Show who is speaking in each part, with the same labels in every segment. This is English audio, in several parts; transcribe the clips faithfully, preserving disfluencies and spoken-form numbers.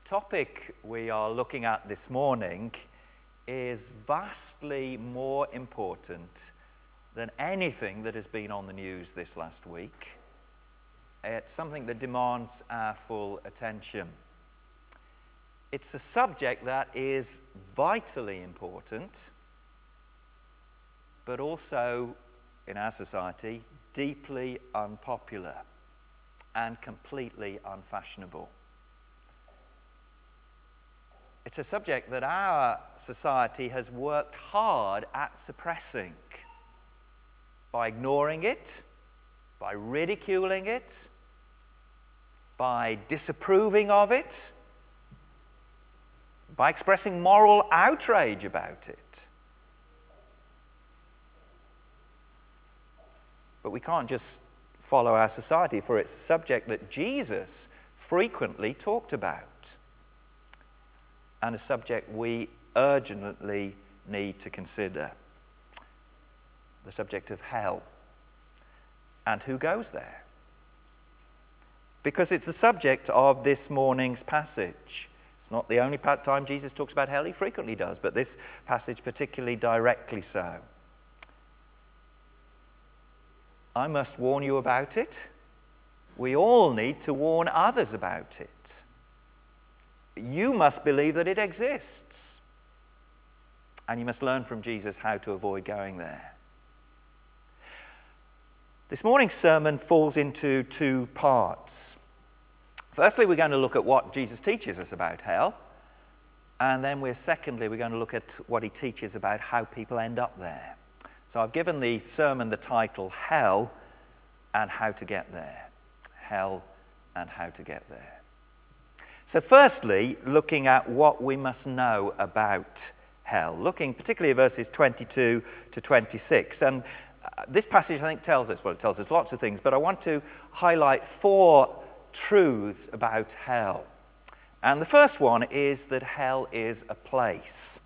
Speaker 1: topic we are looking at this morning is vastly more important than anything that has been on the news this last week. It's something that demands our full attention. It's a subject that is vitally important, but also, in our society, deeply unpopular and completely unfashionable. It's a subject that our society has worked hard at suppressing by ignoring it, by ridiculing it, by disapproving of it, by expressing moral outrage about it. But we can't just follow our society, for it's a subject that Jesus frequently talked about, and a subject we urgently need to consider. The subject of hell. And who goes there? Because it's the subject of this morning's passage. It's not the only time Jesus talks about hell. He frequently does, but this passage particularly directly so. I must warn you about it. We all need to warn others about it. You must believe that it exists. And you must learn from Jesus how to avoid going there. This morning's sermon falls into two parts. Firstly, we're going to look at what Jesus teaches us about hell. And then we're secondly, we're going to look at what he teaches about how people end up there. So I've given the sermon the title, Hell and How to Get There. Hell and How to Get There. So firstly, looking at what we must know about hell, looking particularly at verses twenty-two to twenty-six. And uh, this passage, I think, tells us, well, it tells us lots of things, but I want to highlight four truths about hell. And the first one is that hell is a place.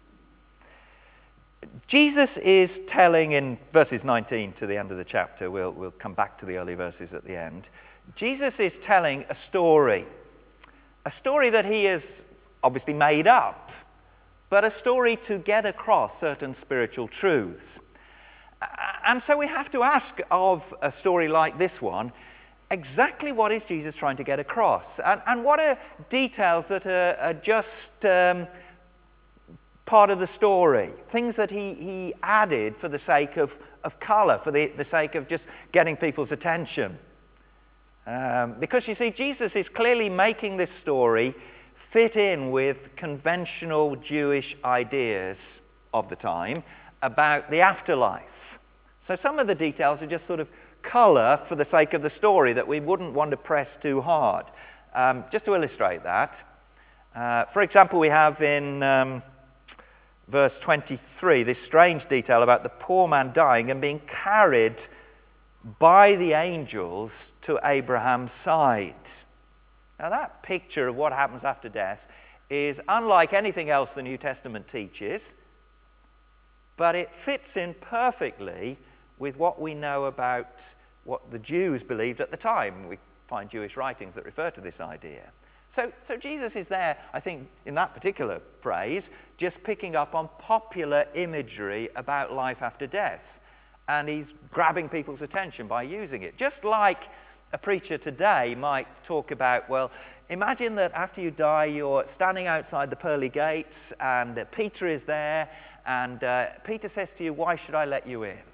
Speaker 1: Jesus is telling in verses nineteen to the end of the chapter, we'll, we'll come back to the early verses at the end, Jesus is telling a story. A story that he has obviously made up, but a story to get across certain spiritual truths. And so we have to ask of a story like this one, exactly what is Jesus trying to get across? And, and what are details that are, are just um, part of the story? Things that he, he added for the sake of, of colour, for the, the sake of just getting people's attention. Um, because you see, Jesus is clearly making this story fit in with conventional Jewish ideas of the time about the afterlife. So some of the details are just sort of colour for the sake of the story that we wouldn't want to press too hard. Um, just to illustrate that, uh, for example, we have in um, verse twenty-three this strange detail about the poor man dying and being carried by the angels to Abraham's side. Now that picture of what happens after death is unlike anything else the New Testament teaches, but it fits in perfectly with what we know about what the Jews believed at the time. We find Jewish writings that refer to this idea. So, so Jesus is there, I think, in that particular phrase, just picking up on popular imagery about life after death. And he's grabbing people's attention by using it. Just like a preacher today might talk about, well, imagine that after you die, you're standing outside the pearly gates, and uh, Peter is there, and uh, Peter says to you, "Why should I let you in?"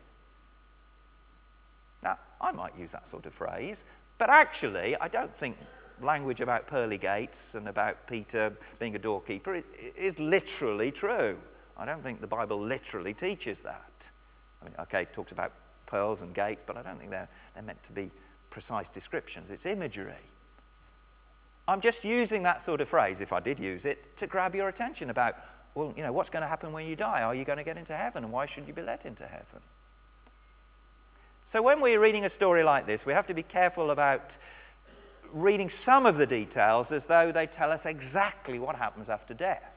Speaker 1: Now, I might use that sort of phrase, but actually, I don't think language about pearly gates and about Peter being a doorkeeper is, is literally true. I don't think the Bible literally teaches that. I mean, okay, it talks about pearls and gates, but I don't think they're, they're meant to be precise descriptions. It's imagery. I'm just using that sort of phrase, if I did use it, to grab your attention about, well, you know, what's going to happen when you die? Are you going to get into heaven? And why should you be let into heaven? So when we're reading a story like this, we have to be careful about reading some of the details as though they tell us exactly what happens after death.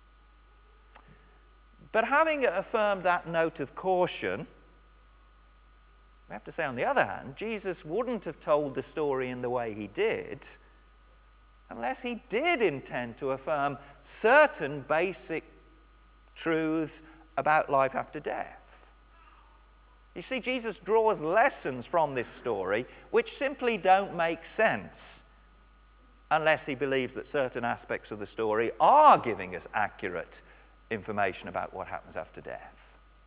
Speaker 1: But having affirmed that note of caution, we have to say, on the other hand, Jesus wouldn't have told the story in the way he did unless he did intend to affirm certain basic truths about life after death. You see, Jesus draws lessons from this story which simply don't make sense unless he believes that certain aspects of the story are giving us accurate information about what happens after death.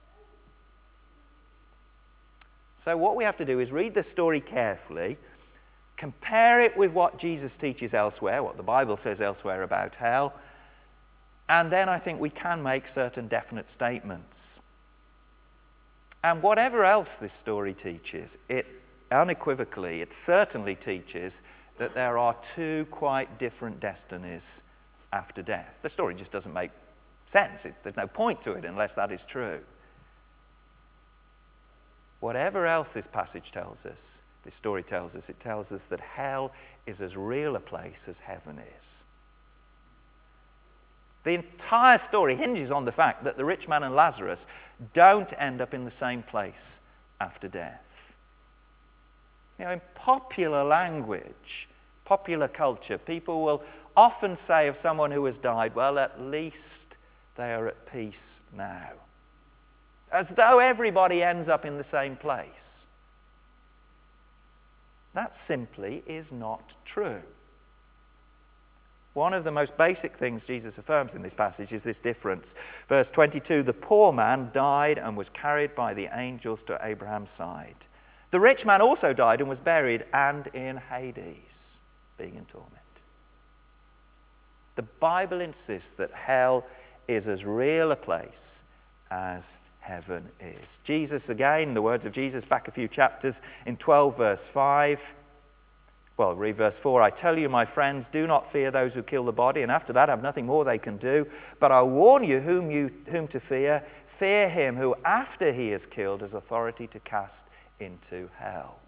Speaker 1: So what we have to do is read the story carefully, compare it with what Jesus teaches elsewhere, what the Bible says elsewhere about hell, and then I think we can make certain definite statements. And whatever else this story teaches, it unequivocally, it certainly teaches that there are two quite different destinies after death. The story just doesn't make sense. It, there's no point to it unless that is true. Whatever else this passage tells us, this story tells us, it tells us that hell is as real a place as heaven is. The entire story hinges on the fact that the rich man and Lazarus don't end up in the same place after death. You know, in popular language, popular culture, people will often say of someone who has died, well, at least they are at peace now. As though everybody ends up in the same place. That simply is not true. One of the most basic things Jesus affirms in this passage is this difference. Verse twenty-two, the poor man died and was carried by the angels to Abraham's side. The rich man also died and was buried, and in Hades, being in torment. The Bible insists that hell is as real a place as heaven is. Jesus, again, the words of Jesus back a few chapters in twelve verse five. Well, read verse four. I tell you, my friends, do not fear those who kill the body, and after that have nothing more they can do. But I warn you whom you whom to fear. Fear him who, after he is killed, has authority to cast into hell.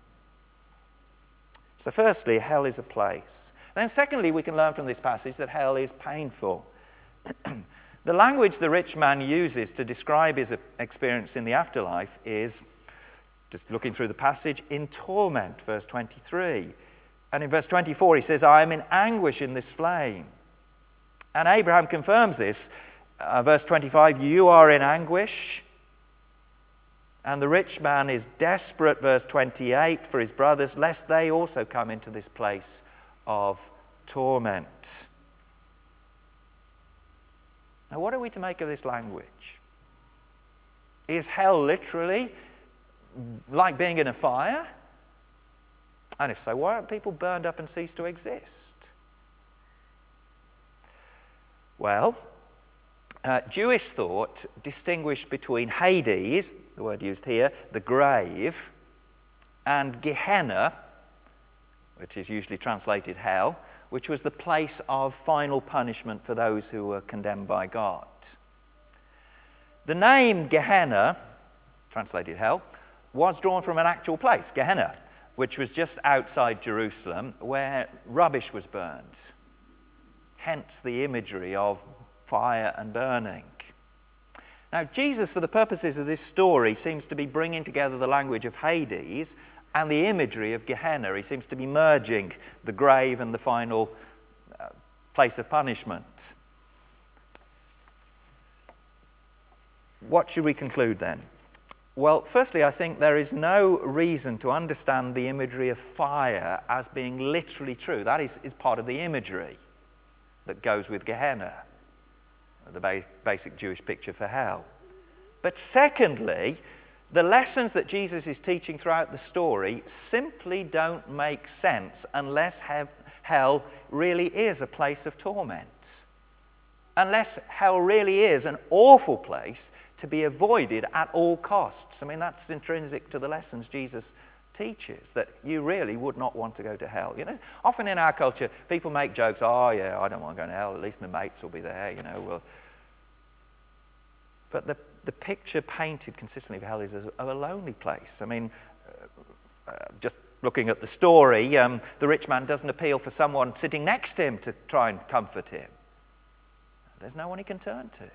Speaker 1: So firstly, hell is a place. Then secondly, we can learn from this passage that hell is painful. The language the rich man uses to describe his experience in the afterlife is, just looking through the passage, in torment, verse twenty-three. And in verse twenty-four he says, I am in anguish in this flame. And Abraham confirms this. Uh, verse twenty-five, you are in anguish. And the rich man is desperate, verse twenty-eight, for his brothers, lest they also come into this place of torment. Now, what are we to make of this language? Is hell literally like being in a fire? And if so, why aren't people burned up and cease to exist? Well, uh, Jewish thought distinguished between Hades, the word used here, the grave, and Gehenna, which is usually translated hell, which was the place of final punishment for those who were condemned by God. The name Gehenna, translated hell, was drawn from an actual place, Gehenna, which was just outside Jerusalem, where rubbish was burned. Hence the imagery of fire and burning. Now, Jesus, for the purposes of this story, seems to be bringing together the language of Hades and the imagery of Gehenna. He seems to be merging the grave and the final uh, place of punishment. What should we conclude then? Well, firstly, I think there is no reason to understand the imagery of fire as being literally true. That is, is part of the imagery that goes with Gehenna, the ba- basic Jewish picture for hell. But secondly, the lessons that Jesus is teaching throughout the story simply don't make sense unless he- hell really is a place of torment. Unless hell really is an awful place to be avoided at all costs. I mean, that's intrinsic to the lessons Jesus teaches, that you really would not want to go to hell. You know, often in our culture, people make jokes, oh yeah, I don't want to go to hell, at least my mates will be there, you know. Well, but the, the picture painted consistently of hell is of a lonely place. I mean, uh, uh, just looking at the story, um, the rich man doesn't appeal for someone sitting next to him to try and comfort him. There's no one he can turn to.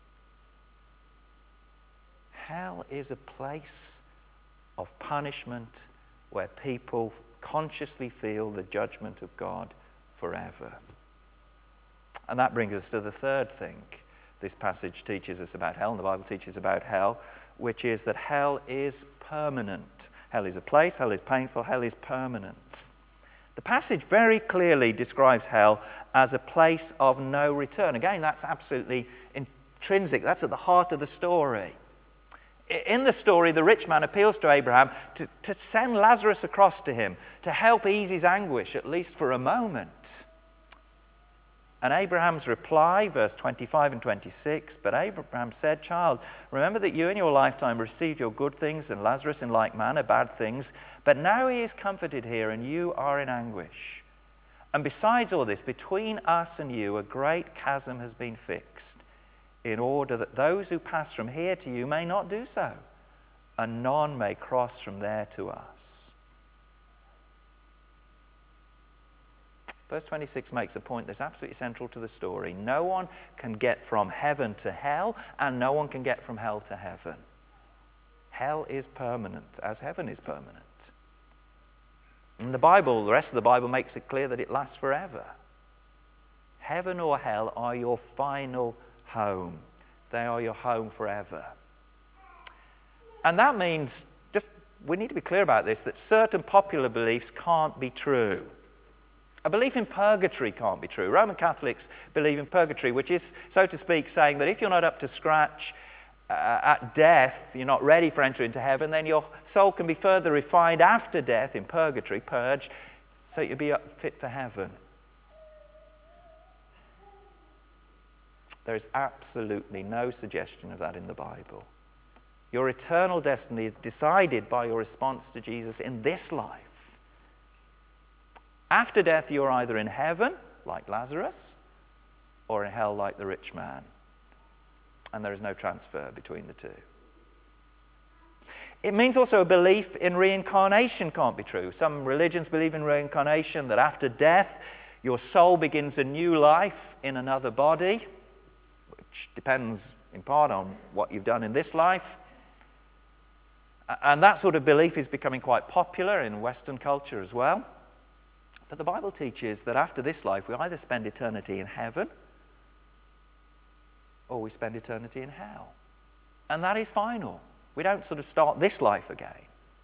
Speaker 1: Hell is a place of punishment where people consciously feel the judgment of God forever. And that brings us to the third thing this passage teaches us about hell, and the Bible teaches about hell, which is that hell is permanent. Hell is a place, hell is painful, hell is permanent. The passage very clearly describes hell as a place of no return. Again, that's absolutely intrinsic. That's at the heart of the story. In the story, the rich man appeals to Abraham to, to send Lazarus across to him, to help ease his anguish, at least for a moment. And Abraham's reply, verse twenty-five and twenty-six, but Abraham said, "Child, remember that you in your lifetime received your good things, and Lazarus in like manner bad things. But now he is comforted here, and you are in anguish. And besides all this, between us and you a great chasm has been fixed, in order that those who pass from here to you may not do so, and none may cross from there to us." Verse twenty-six makes a point that's absolutely central to the story. No one can get from heaven to hell, and no one can get from hell to heaven. Hell is permanent, as heaven is permanent. And the Bible, the rest of the Bible makes it clear that it lasts forever. Heaven or hell are your final home. They are your home forever. And that means, just we need to be clear about this, that certain popular beliefs can't be true. A belief in purgatory can't be true. Roman Catholics believe in purgatory, which is, so to speak, saying that if you're not up to scratch uh, at death, you're not ready for entry into heaven, then your soul can be further refined after death in purgatory, purged, so you'll be fit for heaven. There is absolutely no suggestion of that in the Bible. Your eternal destiny is decided by your response to Jesus in this life. After death, you're either in heaven, like Lazarus, or in hell, like the rich man. And there is no transfer between the two. It means also a belief in reincarnation can't be true. Some religions believe in reincarnation, that after death, your soul begins a new life in another body, which depends in part on what you've done in this life. And that sort of belief is becoming quite popular in Western culture as well. But the Bible teaches that after this life, we either spend eternity in heaven or we spend eternity in hell. And that is final. We don't sort of start this life again.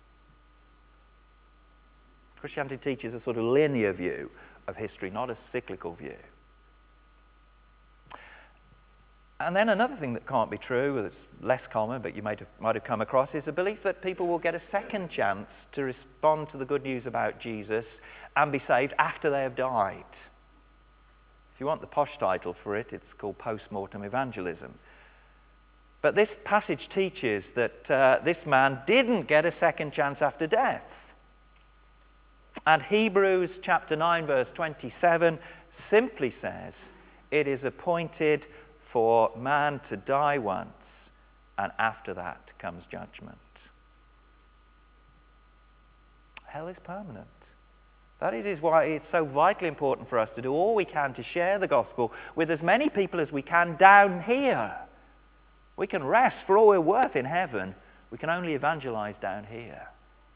Speaker 1: Christianity teaches a sort of linear view of history, not a cyclical view. And then another thing that can't be true, that's less common, but you might have, might have come across, is a belief that people will get a second chance to respond to the good news about Jesus and be saved after they have died. If you want the posh title for it, it's called post-mortem evangelism. But this passage teaches that uh, this man didn't get a second chance after death. And Hebrews chapter nine, verse twenty-seven simply says, "It is appointed for man to die once, and after that comes judgment." Hell is permanent. That is why it's so vitally important for us to do all we can to share the gospel with as many people as we can down here. We can rest for all we're worth in heaven. We can only evangelize down here.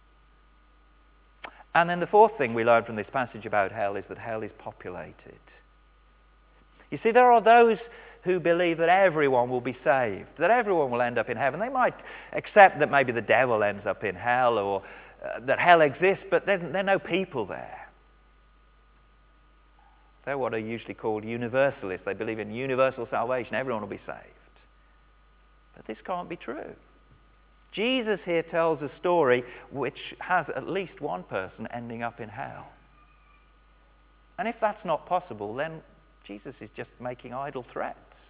Speaker 1: And then the fourth thing we learn from this passage about hell is that hell is populated. You see, there are those who believe that everyone will be saved, that everyone will end up in heaven. They might accept that maybe the devil ends up in hell, or uh, that hell exists, but there, there are no people there. They're what are usually called universalists. They believe in universal salvation. Everyone will be saved. But this can't be true. Jesus here tells a story which has at least one person ending up in hell. And if that's not possible, then Jesus is just making idle threats.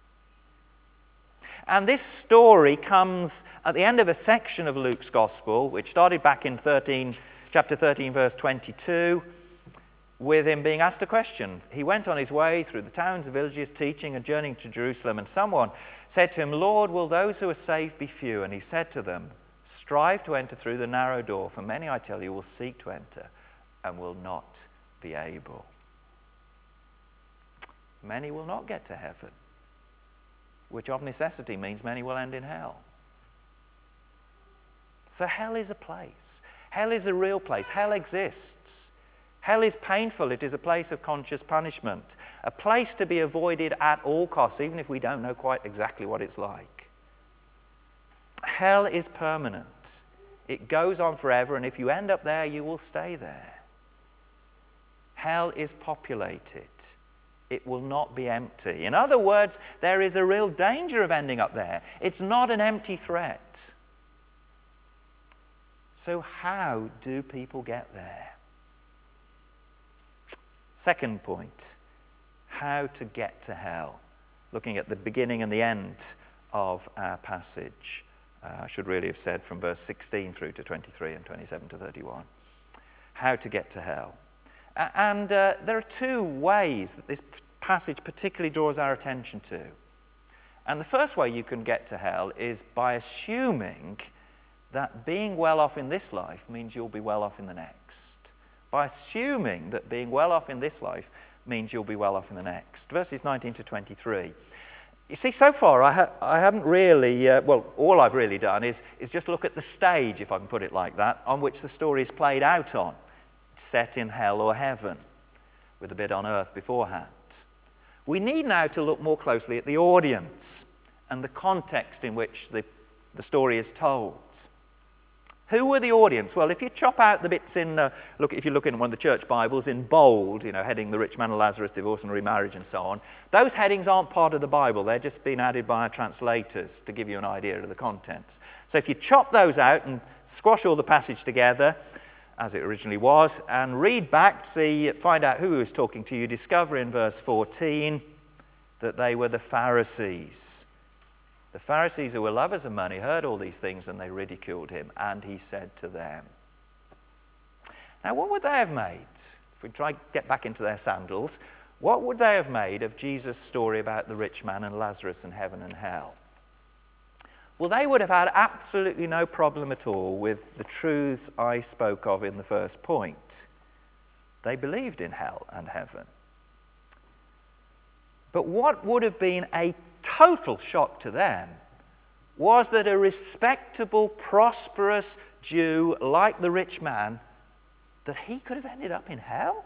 Speaker 1: And this story comes at the end of a section of Luke's Gospel, which started back in thirteen, chapter thirteen, verse twenty-two, with him being asked a question. He went on his way through the towns and villages, teaching and journeying to Jerusalem, and someone said to him, "Lord, will those who are saved be few?" And he said to them, "Strive to enter through the narrow door, for many, I tell you, will seek to enter and will not be able." Many will not get to heaven, which of necessity means many will end in hell. So hell is a place. Hell is a real place. Hell exists. Hell is painful. It is a place of conscious punishment, a place to be avoided at all costs, even if we don't know quite exactly what it's like. Hell is permanent. It goes on forever, and if you end up there, you will stay there. Hell is populated. It will not be empty. In other words, there is a real danger of ending up there. It's not an empty threat. So how do people get there? Second point, how to get to hell. Looking at the beginning and the end of our passage. Uh, I should really have said from verse sixteen through to twenty-three and twenty-seven to thirty-one. How to get to hell. Uh, and uh, there are two ways that this passage particularly draws our attention to. And the first way you can get to hell is by assuming that being well off in this life means you'll be well off in the next. By assuming that being well off in this life means you'll be well off in the next. Verses nineteen to twenty-three. You see, so far I, ha- I haven't really, uh, well, all I've really done is, is just look at the stage, if I can put it like that, on which the story is played out on. It's set in hell or heaven, with a bit on earth beforehand. We need now to look more closely at the audience and the context in which the, the story is told. Who were the audience? Well, if you chop out the bits in, uh, look, if you look in one of the church Bibles in bold, you know, heading the rich man and Lazarus, divorce and remarriage and so on, those headings aren't part of the Bible. They're just been added by our translators to give you an idea of the contents. So if you chop those out and squash all the passage together, as it originally was, and read back, see, find out who was talking to you, discover in verse fourteen that they were the Pharisees. The Pharisees, who were lovers of money, heard all these things and they ridiculed him. And he said to them. Now, what would they have made? If we try to get back into their sandals, what would they have made of Jesus' story about the rich man and Lazarus and heaven and hell? Well, they would have had absolutely no problem at all with the truths I spoke of in the first point. They believed in hell and heaven. But what would have been a total shock to them was that a respectable, prosperous Jew like the rich man, that he could have ended up in hell?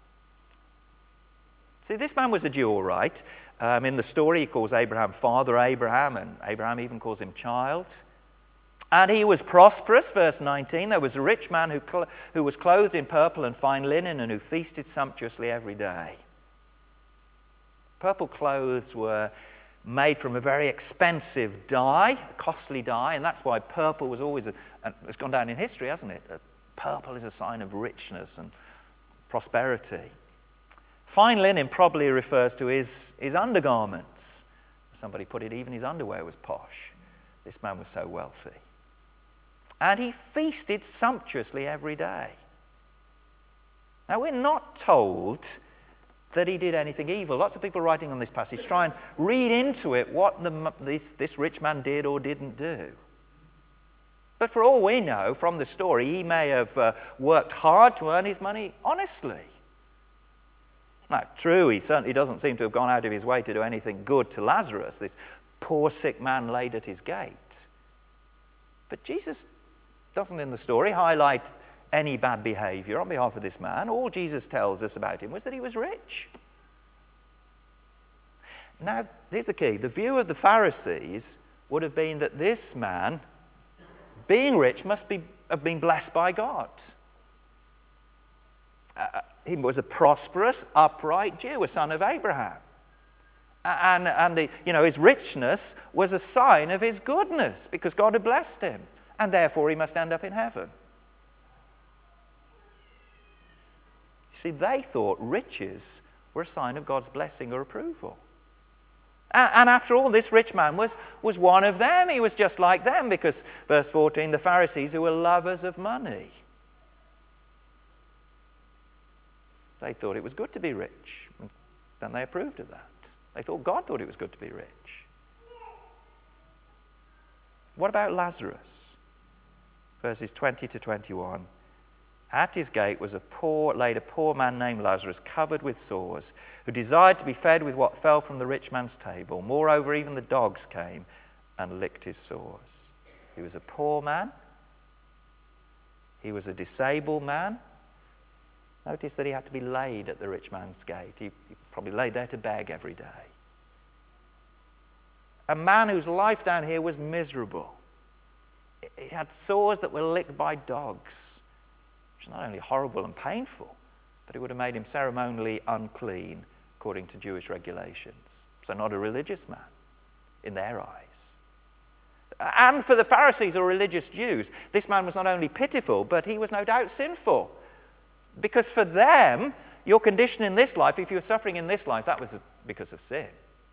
Speaker 1: See, this man was a Jew, all right. Um, in the story, he calls Abraham Father Abraham, and Abraham even calls him child. And he was prosperous, verse nineteen. There was a rich man who, cl- who was clothed in purple and fine linen and who feasted sumptuously every day. Purple clothes were made from a very expensive dye, a costly dye, and that's why purple was always, a, and it's gone down in history, hasn't it? Purple is a sign of richness and prosperity. Fine linen probably refers to his, his undergarments. Somebody put it, even his underwear was posh. This man was so wealthy. And he feasted sumptuously every day. Now, we're not told that he did anything evil. Lots of people writing on this passage try and read into it what the, this, this rich man did or didn't do. But for all we know from the story, he may have uh, worked hard to earn his money honestly. Now, true, he certainly doesn't seem to have gone out of his way to do anything good to Lazarus, this poor sick man laid at his gate. But Jesus doesn't in the story highlight any bad behavior on behalf of this man. All Jesus tells us about him was that he was rich. Now, here's the key. The view of the Pharisees would have been that this man, being rich, must be, have been blessed by God. Uh, he was a prosperous, upright Jew, a son of Abraham. And, and the, you know, his richness was a sign of his goodness because God had blessed him. And therefore he must end up in heaven. See, they thought riches were a sign of God's blessing or approval. And, and after all, this rich man was, was one of them. He was just like them because, verse fourteen, the Pharisees who were lovers of money. They thought it was good to be rich. And they approved of that. They thought God thought it was good to be rich. What about Lazarus? Verses twenty to twenty-one. At his gate was a poor, laid a poor man named Lazarus, covered with sores, who desired to be fed with what fell from the rich man's table. Moreover, even the dogs came and licked his sores. He was a poor man. He was a disabled man. Notice that he had to be laid at the rich man's gate. He, he probably laid there to beg every day. A man whose life down here was miserable. He had sores that were licked by dogs, which is not only horrible and painful, but it would have made him ceremonially unclean according to Jewish regulations. So not a religious man in their eyes. And for the Pharisees or religious Jews, this man was not only pitiful, but he was no doubt sinful. Because for them, your condition in this life, if you were suffering in this life, that was because of sin.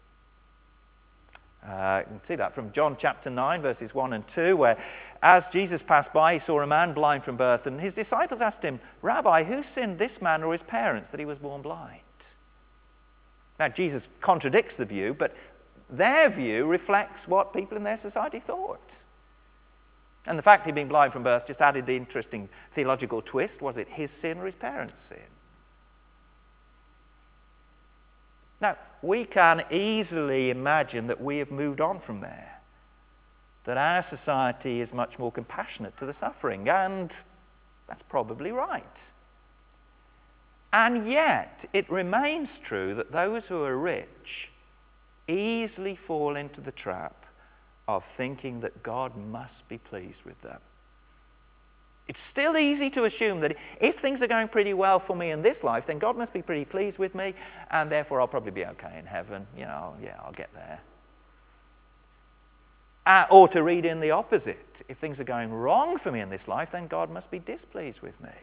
Speaker 1: Uh, you can see that from John chapter nine, verses one and two, where as Jesus passed by, he saw a man blind from birth, and his disciples asked him, "Rabbi, who sinned, this man or his parents, that he was born blind?" Now, Jesus contradicts the view, but their view reflects what people in their society thought. And the fact he'd been blind from birth just added the interesting theological twist. Was it his sin or his parents' sin? Now, we can easily imagine that we have moved on from there, that our society is much more compassionate to the suffering, and that's probably right. And yet, it remains true that those who are rich easily fall into the trap of thinking that God must be pleased with them. It's still easy to assume that if things are going pretty well for me in this life, then God must be pretty pleased with me, and therefore I'll probably be okay in heaven. You know, yeah, I'll get there. Uh, or to read in the opposite. If things are going wrong for me in this life, then God must be displeased with me.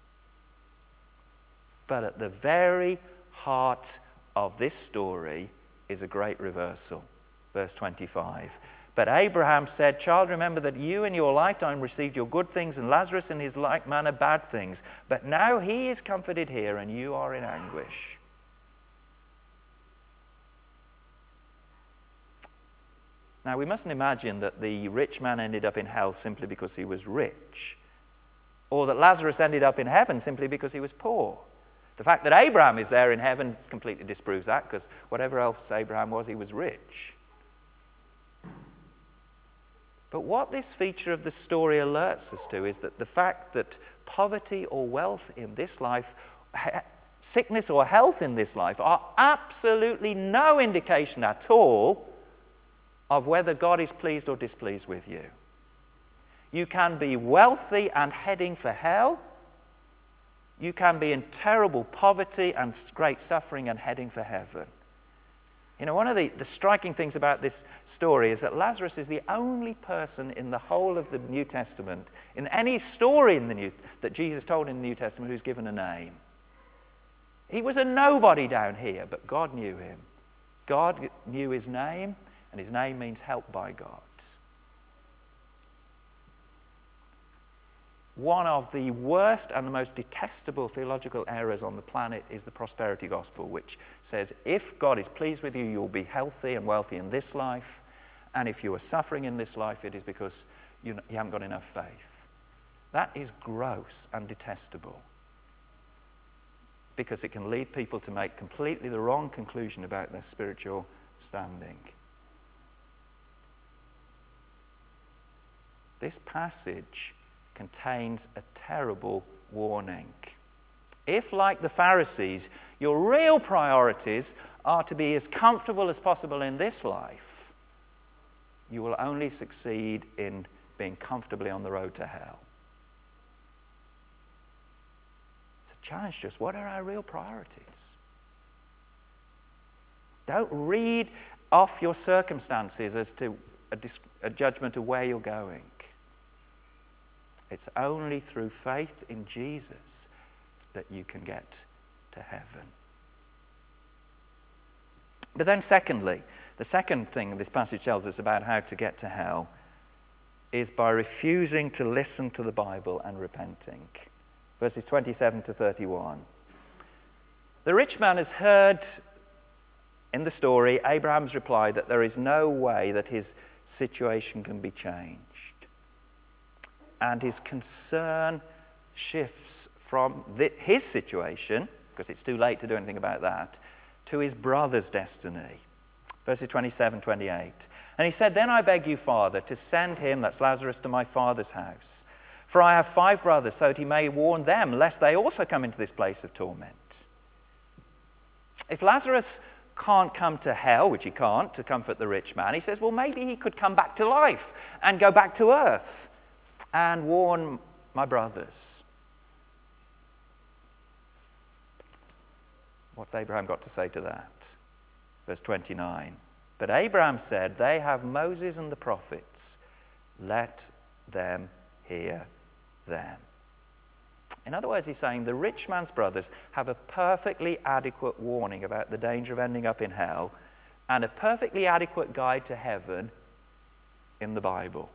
Speaker 1: But at the very heart of this story is a great reversal. Verse twenty-five. But Abraham said, "Child, remember that you in your lifetime received your good things, and Lazarus in his like manner bad things. But now he is comforted here, and you are in anguish." Now, we mustn't imagine that the rich man ended up in hell simply because he was rich, or that Lazarus ended up in heaven simply because he was poor. The fact that Abraham is there in heaven completely disproves that, because whatever else Abraham was, he was rich. But what this feature of the story alerts us to is that the fact that poverty or wealth in this life, sickness or health in this life, are absolutely no indication at all of whether God is pleased or displeased with you. You can be wealthy and heading for hell. You can be in terrible poverty and great suffering and heading for heaven. You know, one of the, the striking things about this story is that Lazarus is the only person in the whole of the New Testament, in any story in the New, that Jesus told in the New Testament, who's given a name. He was a nobody down here, but God knew him. God knew his name, and his name means helped by God. One of the worst and the most detestable theological errors on the planet is the prosperity gospel, which says if God is pleased with you, you'll be healthy and wealthy in this life, and if you are suffering in this life, it is because you, you haven't got enough faith. That is gross and detestable, because it can lead people to make completely the wrong conclusion about their spiritual standing. This passage contains a terrible warning. If, like the Pharisees, your real priorities are to be as comfortable as possible in this life, you will only succeed in being comfortably on the road to hell. So challenge us, what are our real priorities? Don't read off your circumstances as to a, dis- a judgment of where you're going. It's only through faith in Jesus that you can get to heaven. But then secondly, the second thing this passage tells us about how to get to hell is by refusing to listen to the Bible and repenting. Verses twenty-seven to thirty-one. The rich man has heard in the story Abraham's reply that there is no way that his situation can be changed. And his concern shifts from the, his situation, because it's too late to do anything about that, to his brother's destiny. Verses twenty-seven, twenty-eight. And he said, "Then I beg you, Father, to send him," that's Lazarus, "to my father's house. For I have five brothers, so that he may warn them, lest they also come into this place of torment. If Lazarus can't come to hell, which he can't, to comfort the rich man, he says, well, maybe he could come back to life and go back to earth and warn my brothers. What's Abraham got to say to that? Verse twenty-nine. But Abraham said, they have Moses and the prophets. Let them hear them. In other words, he's saying the rich man's brothers have a perfectly adequate warning about the danger of ending up in hell and a perfectly adequate guide to heaven in the Bible.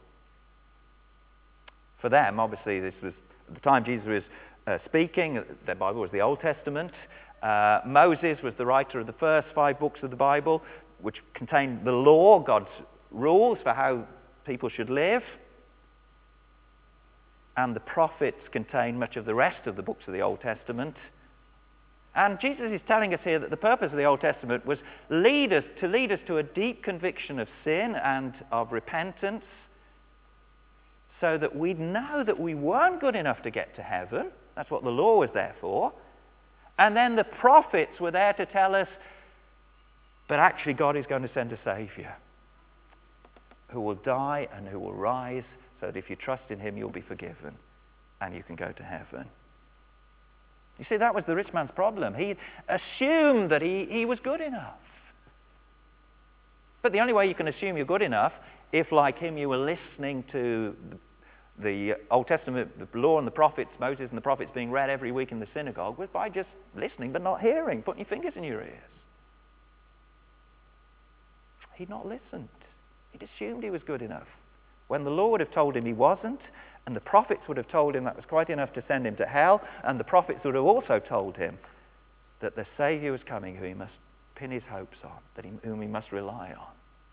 Speaker 1: For them, obviously, this was at the time Jesus was uh, speaking, their Bible was the Old Testament. Uh, Moses was the writer of the first five books of the Bible, which contained the law, God's rules for how people should live. And the prophets contain much of the rest of the books of the Old Testament. And Jesus is telling us here that the purpose of the Old Testament was lead us, to lead us to a deep conviction of sin and of repentance, so that we'd know that we weren't good enough to get to heaven. That's what the law was there for. And then the prophets were there to tell us, but actually God is going to send a Saviour who will die and who will rise, so that if you trust in him, you'll be forgiven and you can go to heaven. You see, that was the rich man's problem. He assumed that he, he was good enough. But the only way you can assume you're good enough, if like him you were listening to the Old Testament, the law and the prophets, Moses and the prophets being read every week in the synagogue, was by just listening but not hearing, putting your fingers in your ears. He'd not listened. He'd assumed he was good enough, when the law would have told him he wasn't, and the prophets would have told him that was quite enough to send him to hell, and the prophets would have also told him that the Saviour was coming who he must pin his hopes on, that he, whom he must rely on.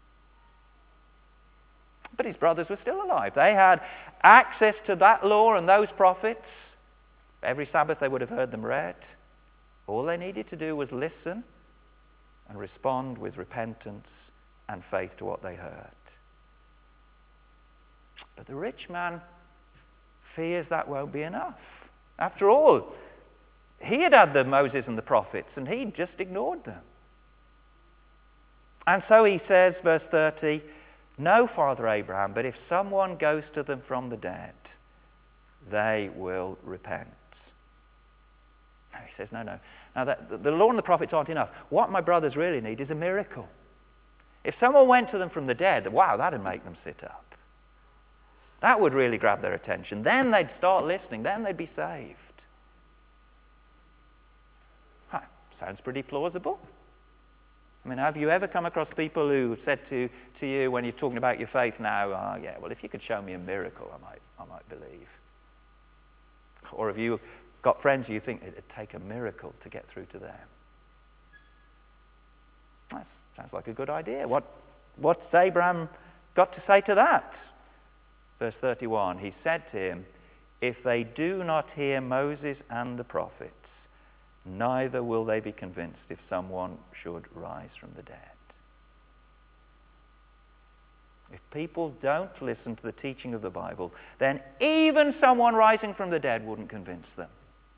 Speaker 1: But his brothers were still alive. They had access to that law and those prophets. Every Sabbath they would have heard them read. All they needed to do was listen and respond with repentance and faith to what they heard. But the rich man fears that won't be enough. After all, he had had the Moses and the prophets, and he just ignored them. And so he says, verse thirty, no, Father Abraham, but if someone goes to them from the dead, they will repent. No, he says, no, no. Now, that, the law and the prophets aren't enough. What my brothers really need is a miracle. If someone went to them from the dead, wow, that'd make them sit up. That would really grab their attention. Then they'd start listening. Then they'd be saved. Huh, sounds pretty plausible. I mean, have you ever come across people who said to, to you when you're talking about your faith now, oh, yeah, well, if you could show me a miracle, I might, I might believe. Or have you got friends who you think it'd take a miracle to get through to them? That sounds like a good idea. What, what's Abraham got to say to that? Verse thirty-one, he said to him, if they do not hear Moses and the prophets, neither will they be convinced if someone should rise from the dead. If people don't listen to the teaching of the Bible, then even someone rising from the dead wouldn't convince them.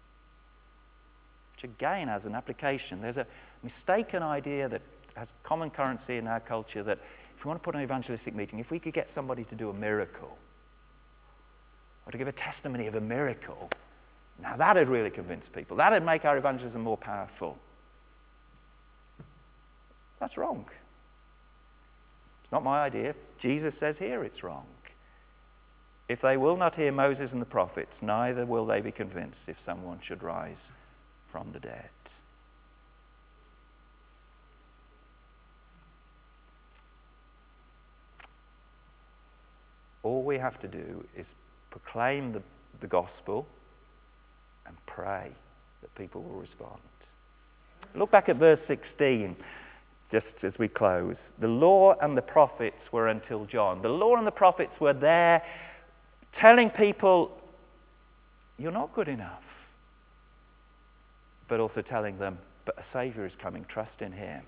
Speaker 1: Which again has an application. There's a mistaken idea that has common currency in our culture that if we want to put an evangelistic meeting, if we could get somebody to do a miracle, or to give a testimony of a miracle, now that'd really convince people. That'd make our evangelism more powerful. That's wrong. It's not my idea. Jesus says here it's wrong. If they will not hear Moses and the prophets, neither will they be convinced if someone should rise from the dead. All we have to do is proclaim the, the gospel and pray that people will respond. Look back at verse sixteen, just as we close. The law and the prophets were until John. The law and the prophets were there telling people, you're not good enough. But also telling them, but a Saviour is coming, trust in him.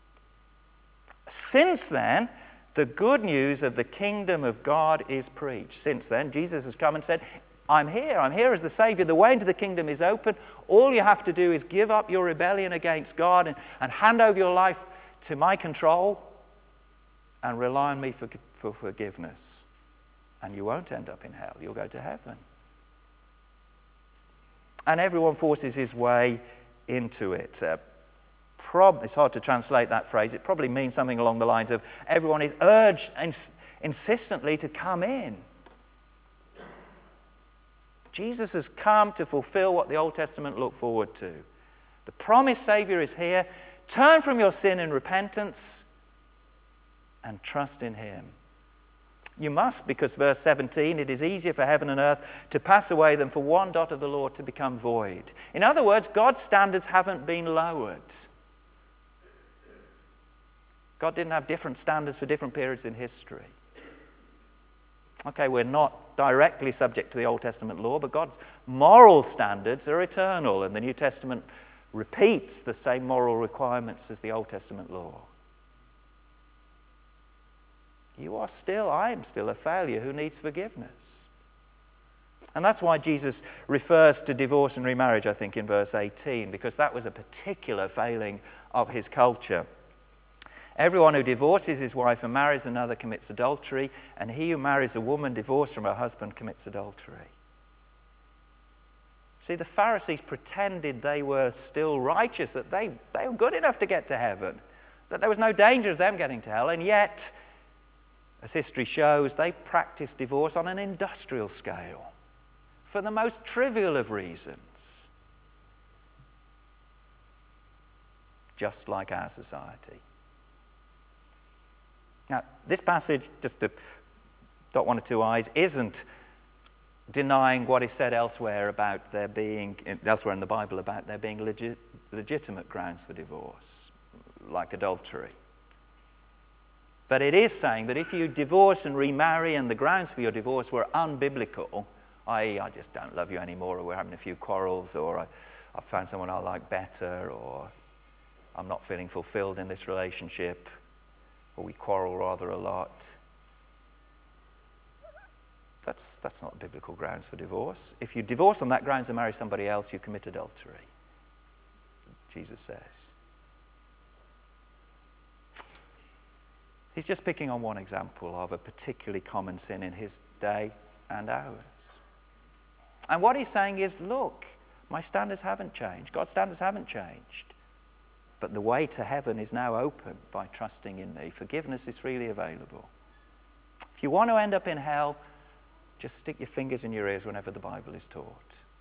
Speaker 1: Since then, the good news of the kingdom of God is preached. Since then, Jesus has come and said, I'm here. I'm here as the Savior. The way into the kingdom is open. All you have to do is give up your rebellion against God and, and hand over your life to my control and rely on me for, for forgiveness. And you won't end up in hell. You'll go to heaven. And everyone forces his way into it. Uh, prob- it's hard to translate that phrase. It probably means something along the lines of everyone is urged ins- insistently to come in. Jesus has come to fulfill what the Old Testament looked forward to. The promised Savior is here. Turn from your sin in repentance and trust in him. You must, because verse seventeen, it is easier for heaven and earth to pass away than for one dot of the law to become void. In other words, God's standards haven't been lowered. God didn't have different standards for different periods in history. Okay, we're not directly subject to the Old Testament law, but God's moral standards are eternal, and the New Testament repeats the same moral requirements as the Old Testament law. You are still, I am still a failure who needs forgiveness. And that's why Jesus refers to divorce and remarriage, I think, in verse eighteen, because that was a particular failing of his culture. Everyone who divorces his wife and marries another commits adultery, and he who marries a woman divorced from her husband commits adultery. See, the Pharisees pretended they were still righteous, that they, they were good enough to get to heaven, that there was no danger of them getting to hell, and yet, as history shows, they practiced divorce on an industrial scale for the most trivial of reasons, just like our society. Now, this passage, just to dot one or two I's, isn't denying what is said elsewhere about there being, elsewhere in the Bible, about there being legit, legitimate grounds for divorce, like adultery. But it is saying that if you divorce and remarry and the grounds for your divorce were unbiblical, that is, I just don't love you anymore, or we're having a few quarrels, or I, I've found someone I like better, or I'm not feeling fulfilled in this relationship, or we quarrel rather a lot. That's, that's not biblical grounds for divorce. If you divorce on that grounds and marry somebody else, you commit adultery, Jesus says. He's just picking on one example of a particularly common sin in his day and ours. And what he's saying is, look, my standards haven't changed. God's standards haven't changed. But the way to heaven is now open by trusting in me. Forgiveness is freely available. If you want to end up in hell, just stick your fingers in your ears whenever the Bible is taught.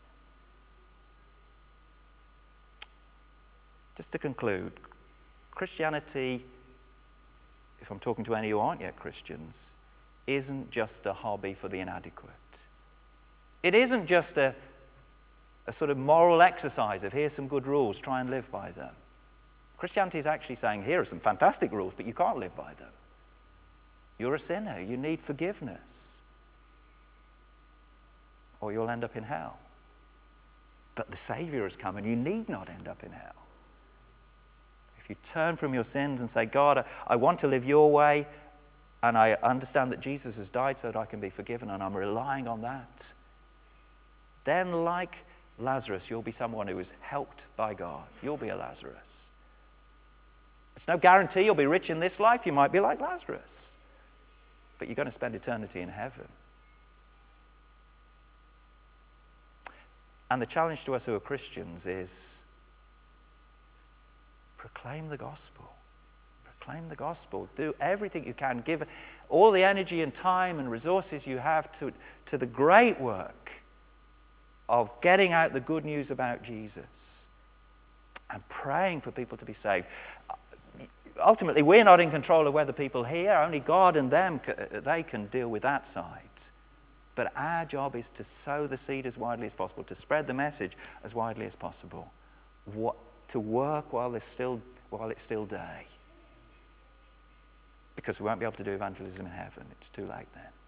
Speaker 1: Just to conclude, Christianity, if I'm talking to any who aren't yet Christians, isn't just a hobby for the inadequate. It isn't just a, a sort of moral exercise of here's some good rules, try and live by them. Christianity is actually saying here are some fantastic rules, but you can't live by them. You're a sinner, you need forgiveness, or you'll end up in hell. But the Savior has come and you need not end up in hell. If you turn from your sins and say, God, I, I want to live your way, and I understand that Jesus has died so that I can be forgiven, and I'm relying on that, then like Lazarus, you'll be someone who is helped by God. You'll be a Lazarus. It's no guarantee you'll be rich in this life. You might be like Lazarus. But you're going to spend eternity in heaven. And the challenge to us who are Christians is proclaim the gospel. Proclaim the gospel. Do everything you can. Give all the energy and time and resources you have to, to the great work of getting out the good news about Jesus and praying for people to be saved. Ultimately, we're not in control of whether people hear. Only God and them, they can deal with that side. But our job is to sow the seed as widely as possible, to spread the message as widely as possible, what, to work while there's still while it's still day. Because we won't be able to do evangelism in heaven. It's too late then.